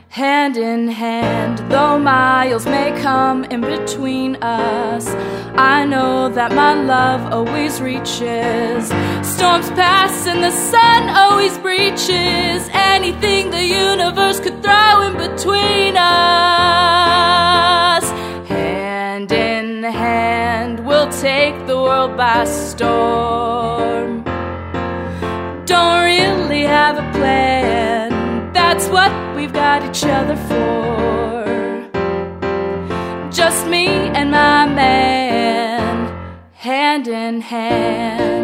hand in hand. Though miles may come in between us, I know that my love always reaches. Storms pass and the sun always breaches anything the universe could throw in between us. Hand in hand, we'll take the world by storm. Don't really have a plan, that's what we've got each other for. Just me and my man, hand in hand.